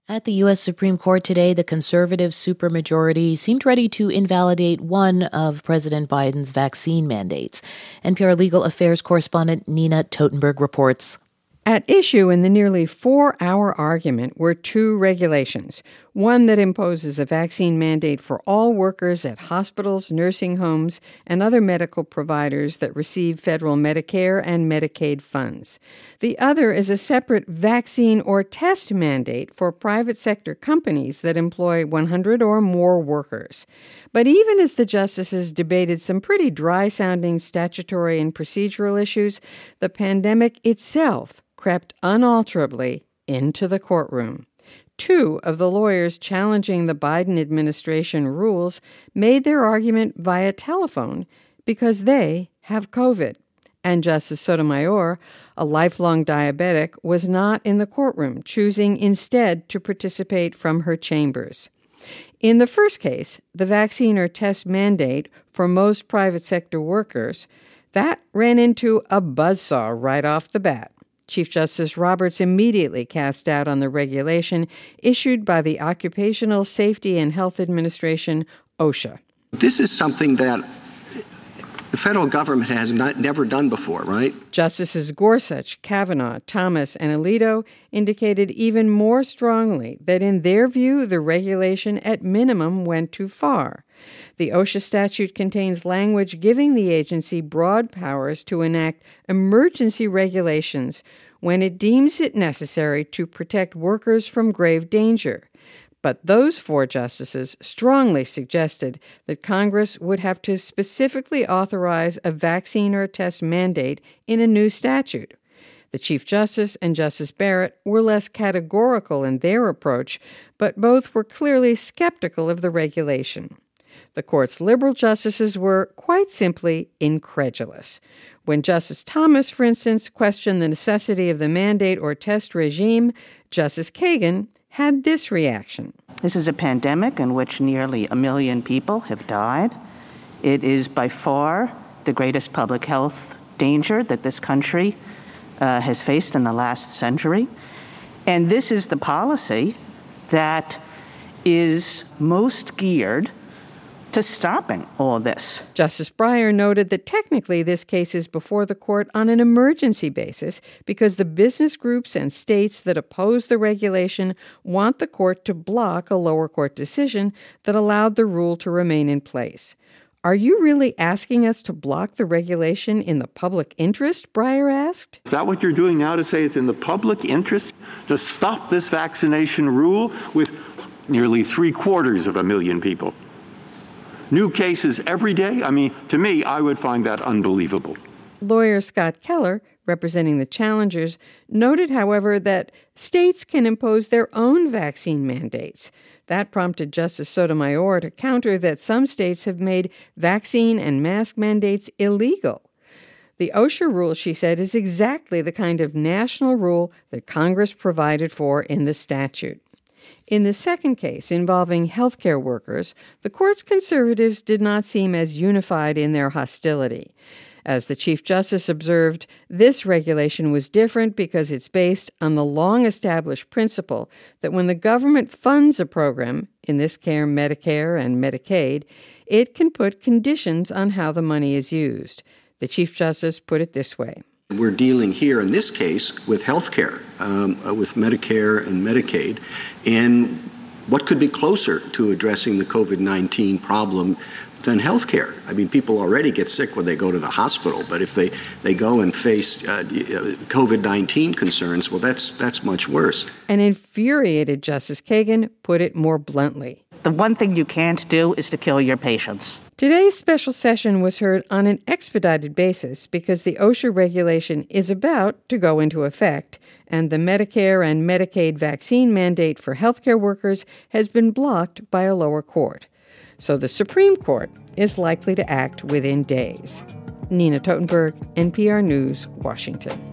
At the U.S. Supreme Court today, the conservative supermajority seemed ready to invalidate one of President Biden's vaccine mandates. NPR legal affairs correspondent Nina Totenberg reports. At issue in the nearly 4-hour argument were two regulations. One that imposes a vaccine mandate for all workers at hospitals, nursing homes, and other medical providers that receive federal Medicare and Medicaid funds. The other is a separate vaccine or test mandate for private sector companies that employ 100 or more workers. But even as the justices debated some pretty dry-sounding statutory and procedural issues, the pandemic itself crept unalterably into the courtroom. Two of the lawyers challenging the Biden administration rules made their argument via telephone because they have COVID. And Justice Sotomayor, a lifelong diabetic, was not in the courtroom, choosing instead to participate from her chambers. In the first case, the vaccine or test mandate for most private sector workers, that ran into a buzzsaw right off the bat. Chief Justice Roberts immediately cast doubt on the regulation issued by the Occupational Safety and Health Administration, OSHA. This is something that the federal government has never done before, right? Justices Gorsuch, Kavanaugh, Thomas, and Alito indicated even more strongly that in their view, the regulation at minimum went too far. The OSHA statute contains language giving the agency broad powers to enact emergency regulations when it deems it necessary to protect workers from grave danger. But those four justices strongly suggested that Congress would have to specifically authorize a vaccine or test mandate in a new statute. The Chief Justice and Justice Barrett were less categorical in their approach, but both were clearly skeptical of the regulation. The court's liberal justices were, quite simply, incredulous. When Justice Thomas, for instance, questioned the necessity of the mandate or test regime, Justice Kagan had this reaction. This is a pandemic in which nearly 1 million people have died. It is by far the greatest public health danger that this country has faced in the last century. And this is the policy that is most geared to stopping all this. Justice Breyer noted that technically this case is before the court on an emergency basis because the business groups and states that oppose the regulation want the court to block a lower court decision that allowed the rule to remain in place. Are you really asking us to block the regulation in the public interest? Breyer asked. Is that what you're doing now, to say it's in the public interest to stop this vaccination rule with nearly 750,000 people? New cases every day? I mean, to me, I would find that unbelievable. Lawyer Scott Keller, representing the challengers, noted, however, that states can impose their own vaccine mandates. That prompted Justice Sotomayor to counter that some states have made vaccine and mask mandates illegal. The OSHA rule, she said, is exactly the kind of national rule that Congress provided for in the statute. In the second case, involving healthcare workers, the court's conservatives did not seem as unified in their hostility. As the Chief Justice observed, this regulation was different because it's based on the long-established principle that when the government funds a program, in this case Medicare and Medicaid, it can put conditions on how the money is used. The Chief Justice put it this way. We're dealing here in this case with health care, with Medicare and Medicaid, and what could be closer to addressing the COVID-19 problem than health care? I mean, people already get sick when they go to the hospital, but if they go and face COVID-19 concerns, well, that's much worse. An infuriated Justice Kagan put it more bluntly. The one thing you can't do is to kill your patients. Today's special session was heard on an expedited basis because the OSHA regulation is about to go into effect, and the Medicare and Medicaid vaccine mandate for healthcare workers has been blocked by a lower court. So the Supreme Court is likely to act within days. Nina Totenberg, NPR News, Washington.